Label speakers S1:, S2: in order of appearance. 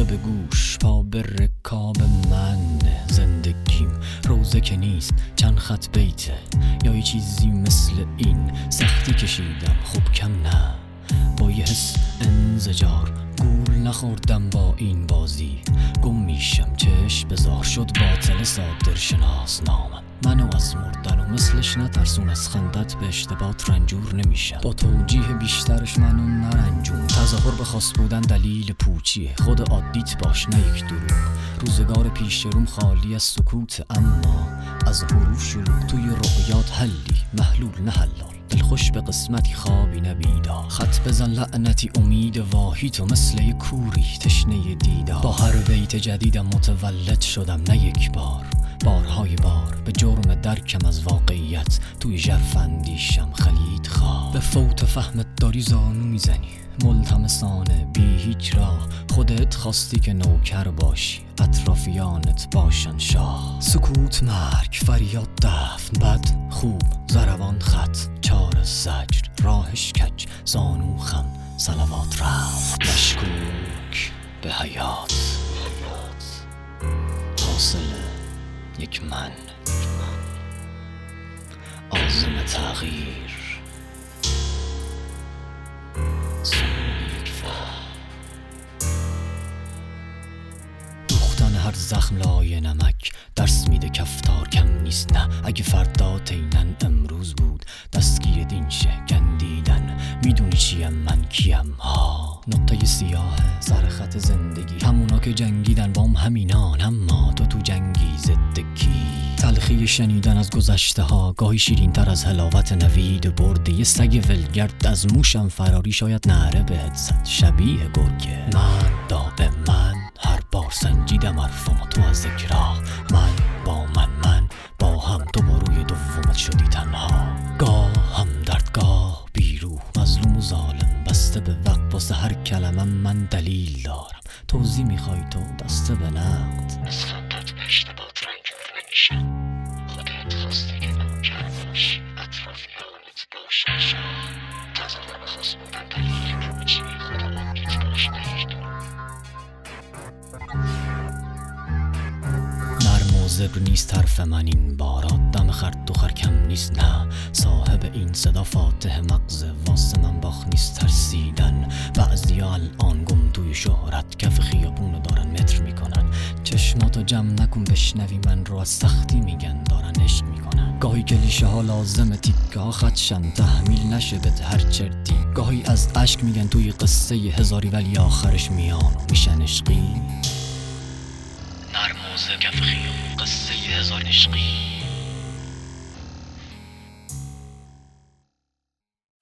S1: به گوش، پا به رکاب من. زندگیم روزه که نیست، چند خط بیته یا یه چیزی مثل این. سختی کشیدم خب کم نه، با یه حس انزجار. گول نخوردم با این بازی، گم میشم چشم بزار. شد باطل صادر شناس نامم، منو از مردن و مثلش نترسون. از خندت به اشتباهات رنجور نمیشم، با توجیه بیشترش منو نرنجون. تظاهر به خاص بودن دلیل پوچیه، خود عادیت باش نه یک دروغ. روزگار پیش روم خالی از سکوت، اما از حروف شلوغ. توی رؤیات حلی محلول نه حلال، دلخوش به قسمتی خوابی نبیدار. خط بزن لعنتی امید واهی، تو مثل یک کوری تشنه دیدار. با هر بیت جدیدم متولد شدم نه یک بار، بارهای بار به جرم درکم از واقعیت. توی ژرف اندیشم خلید خواه، به فوت فهمت داری زانو میزنی. ملتمسانه بی هیچ راه، خودت خواستی که نوکر باشی، اطرافیانت باشن شاه. سکوت مرگ، فریاد دفن، بد خوب ضربان خط، چار زجر راهش کج، زانو خم صلوات رفت. مشکوک به حیات، حاصل یک من عازم تغییر. دوختن هر زخم لای نمک، درس میده کفتار کم نیست نه. اگه فردا تینن امروز بود، دستگیر دین شه گندیدن. میدونی چیم من کیم ها، نقطه سیاه سر خط زندگی. همونا که جنگیدن بام همینان، اما تو جنگی ضد کی؟ تلخی شنیدن از گذشته ها، گاهی شیرین تر از حلاوت نوید برده. یه سگ ولگرد از موشم فراری، شاید نعره بهت زد شبیه گرگه. من داغ من هر بار سنجیدم حرفم، تو از ذکرها. من با هم تو با روی دومت شدی تنها. گاه هم دردگاه بیروح، مظلوم و ظالم بسته به وقت. واسه هر کلمه من دلیل دارم، توضیح میخوای تو دسته به نقد. از خندت به اشتباهات رنجور نمیشم، خودت خواستی که نوکر باشی، اطرافیانت باشن شاه. تظاهر به خاص بودن دلیل پوچی، خود عادیت باش نه یک دروغ. نرم و زبر نیست حرف من این بارات، دم خرد و خرکم نیست نه. صاحب این صدا فاتح مغز، واسه من باخ نیست ترسیدن. بعضیا الان گم توی شهرت، کف خیابونو دارن متر میکنن. چشماتو جمع نکن بشنوی من رو، از سختی میگن دارن عشق میکنن. گاهی کلیشه ها لازمه تیکه ها خدشن، تحمیل نشه به هر چرتی. گاهی از عشق میگن توی قصه هزاری، ولی آخرش میان و میشن عشقی. نرموزه کف خیابون قصه هزار عشقی.